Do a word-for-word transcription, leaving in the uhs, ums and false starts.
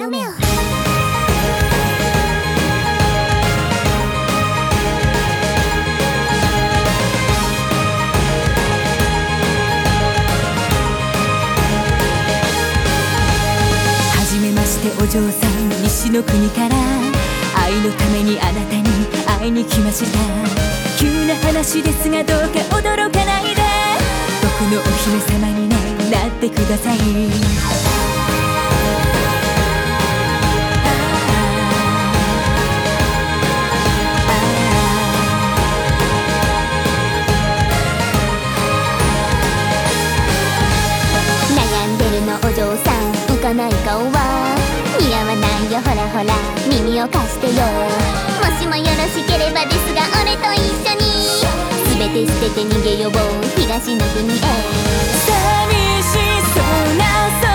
ロメオ。 お嬢さん、西の国から愛のためにあなたに会いに来ました。急な話ですがどうか驚かないで、僕のお姫様に、ね、なってください。 悩んでるのお嬢さん、浮かない顔は似合わないよ、ほらほら耳を貸してよ。もしもよろしければですが俺と一緒に全て捨てて逃げよう東の国へ。 寂しそうな